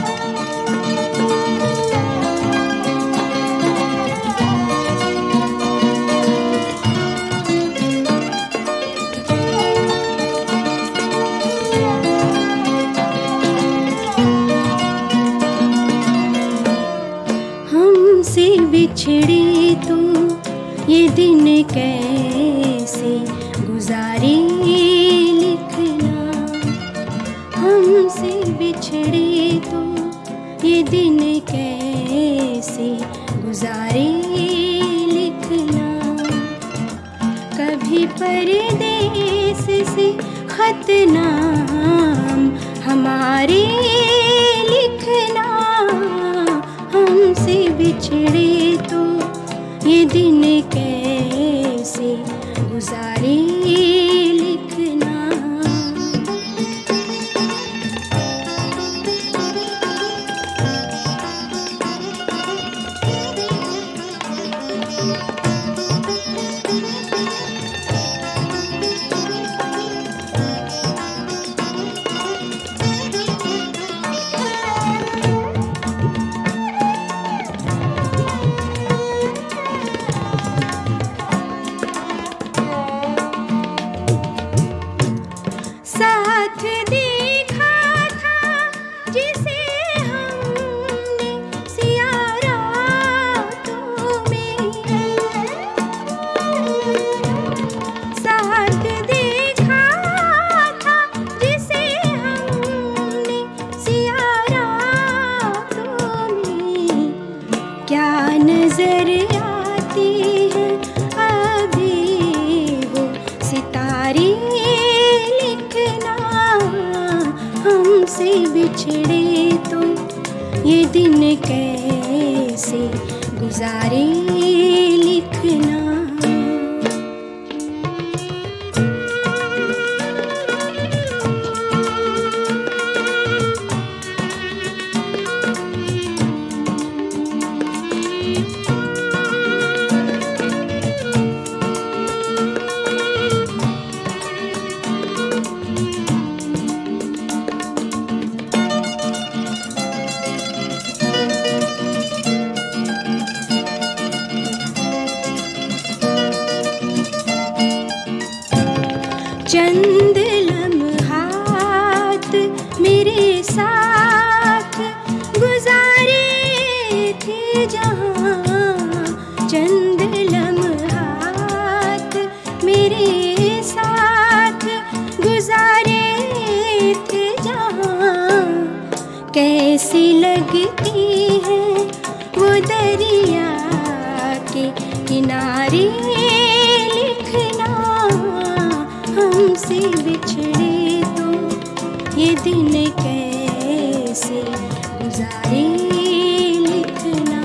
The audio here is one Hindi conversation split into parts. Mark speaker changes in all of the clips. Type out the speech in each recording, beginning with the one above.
Speaker 1: हमसे बिछड़ी तू ये दिन कैसे गुजारे लिखना। हमसे बिछड़ी तू ये दिन कैसे गुजारे लिखना। कभी परदेस से खत नाम हमारे लिखना। हमसे बिछड़े तो ये दिन कैसे गुजारे लिखना। साथ देखा था जिसे हमने सिया रातों में। साथ देखा था जिसे हमने सिया रातों में। क्या नजर आती है अभी वो सितारे लिखना। हमसे बिछड़े तो ये दिन कैसे गुजारे लिखना। चंद लम्हात मेरे साथ गुजारे थे जहाँ। चंद लम्हात मेरे साथ गुजारे थे जहाँ। कैसी लगती है वो दरिया के किनारे लिखना। हमसे बिछड़े तो ये दिन कैसे गुजारे लिखना।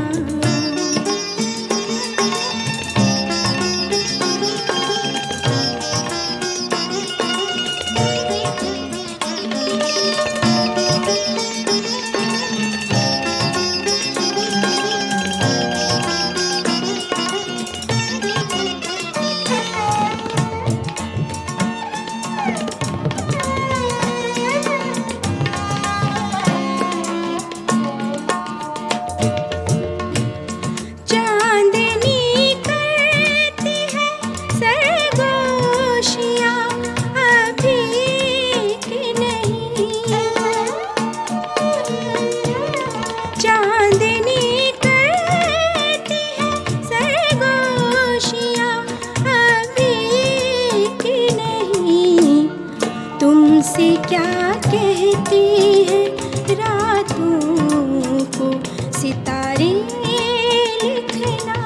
Speaker 1: तुमसे क्या कहती है रातों को सितारे लिखना।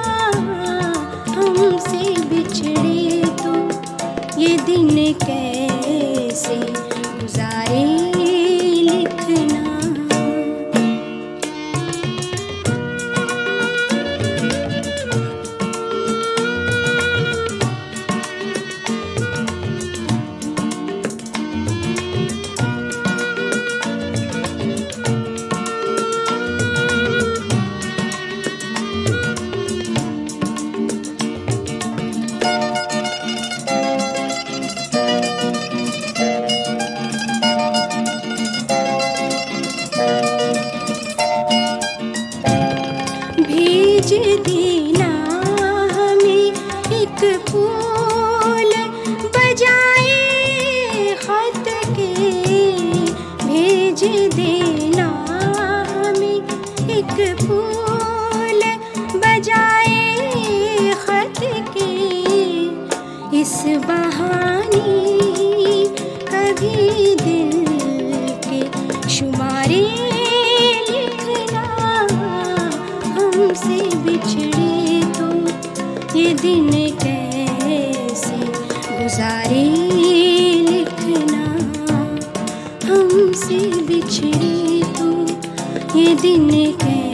Speaker 1: हमसे बिछड़े तो ये दिन कैसे गुजारे लिखना। देना हमें एक फूल बजाए खत के, भेज देना हमें एक फूल बजाए खत के। इस बहाने कभी दिल के शुमारे लिखना, हमसे बिछड़े तो ये दिन कैसे गुजारे लिखना, हमसे बिछड़े तो ये दिन कैसे